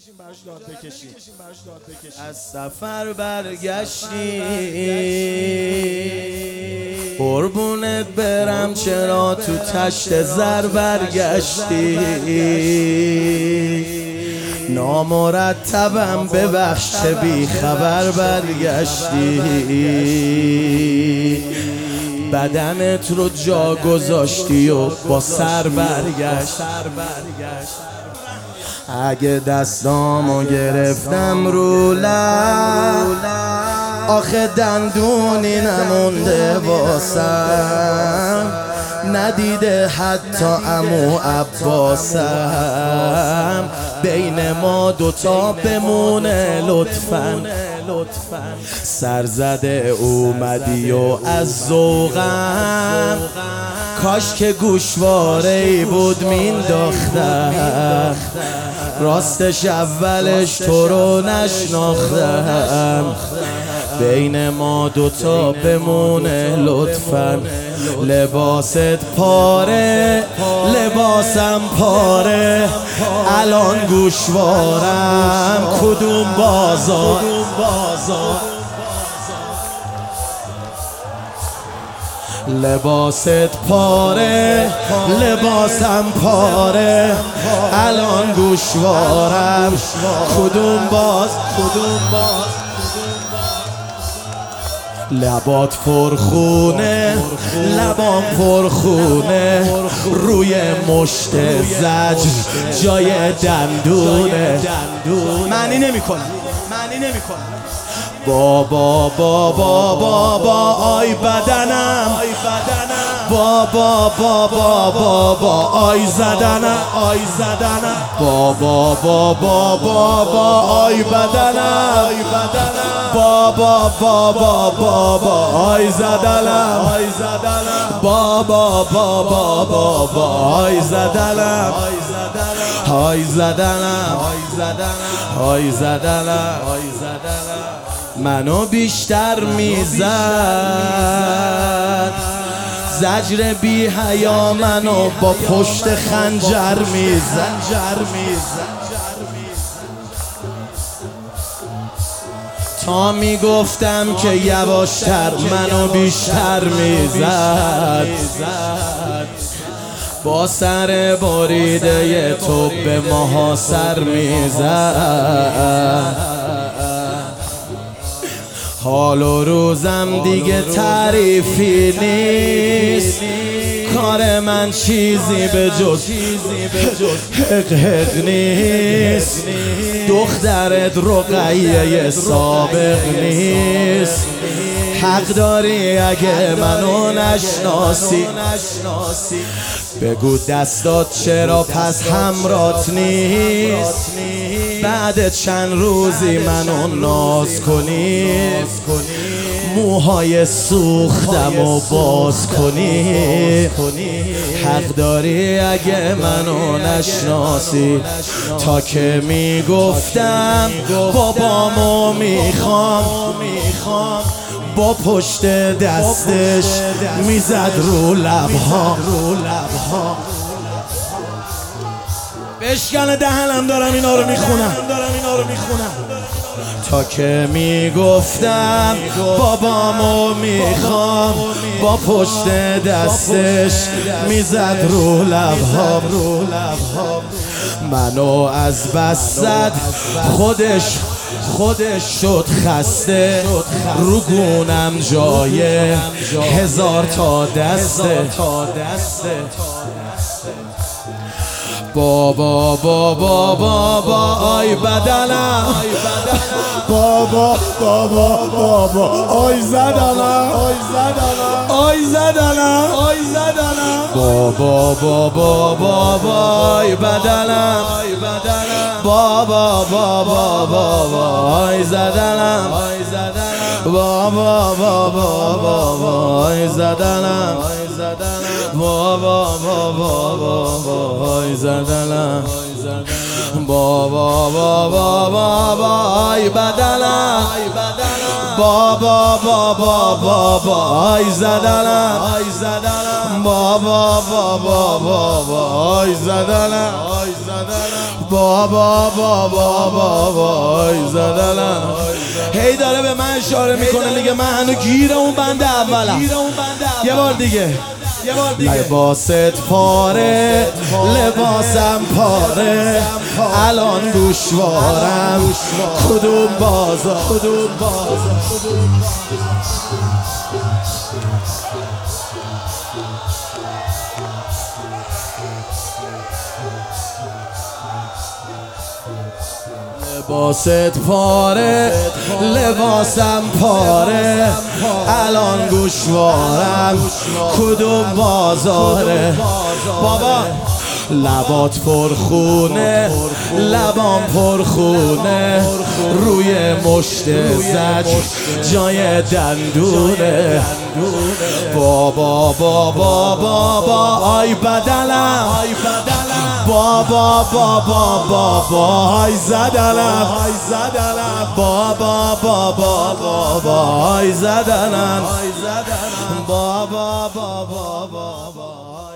از سفر برگشتی قربونت برم، چرا تو تشت زر برگشتی؟ نامرتبم ببخش چه بی خبر برگشتی. بدنت رو جا گذاشتی و با سر برگشت. اگه دستامو گرفتم رو لب، آخه دندونی نمونده واسم، ندیده حتی عمو عباسم. بین ما دوتا بمونه لطفاً، سرزده اومدی و از ذوقم، کاش که گوشواره‌ای بود مینداختم، راستش اولش تو رو نشناختم. بین ما دوتا بمونه لطفاً، لباست پاره لباسم پاره، الان گوشوارم کدوم بازار؟ لباست پاره لباسم پاره، الان گوشوارم کدوم باز؟ لبات پرخونه لبام پرخونه، روی مشت زجر جای دندونه. معنی نمیکنم بابا بابا بابا آی بدنم، بابا بابا بابا آی زدنم، بابا بابا بابا آی بدنم، بابا بابا بابا آی زدنم، بابا بابا بابا آی زدنم، آی زدنم، آی زدنم. منو بیشتر میزد زجر بی حیا، منو با پشت خنجر میزد. تا میگفتم که یواشتر، منو بیشتر میزد. با سر بریده تو به ماها سر میزد. حال و روزم دیگه تعریفی نیست، کار من چیزی به جز حق نیست. دخترت رقیه سابق نیست، حق داری اگه منو نشناسی. بگو دستات چرا پس همرات نیست، بعد چند روزی منو ناز کنی، موهای سوختم و باز کنی. حق داری اگه منو نشناسی. تا که میگفتم بابامو میخوام، با پشت دستش میزد رو لبها. بشکن دهنم دارم اینا رو میخونم. تا که میگفتم بابامو میخوام، با پشت دستش میزد رو لبها. منو از بس زد خودش شد خسته، رو گونم جای 1000 تا دسته. بابا بابا بابا آی بدنم، بابا بابا بابا آی زدنم، بابا بابا بابا آی بدنم، بابا بابا بابا آی زدنم، بابا بابا بابا آی زدنم، بابا بابا بابا آی زدنم، بابا بابا بابا آی بدنم، بابا بابا بابا آی زدنم، بابا بابا بابا آی زدنم، بابا بابا بابا زدلم. هی داره به من اشاره میکنه میگه من هنو گیر اون بند اولم. یه بار دیگه لباست پاره لباسم پاره الان گوشوارم کدوم بازار لباست پاره لباسم پاره الان گوشوارم کدوم بازاره. بابا لبات پرخونه لبام پرخونه روی مشت زج جای دندونه. بابا بابا بابا آی بدلم بابا بابا بابا آی زدلم بابا بابا بابا آی زدلم بابا بابا بابا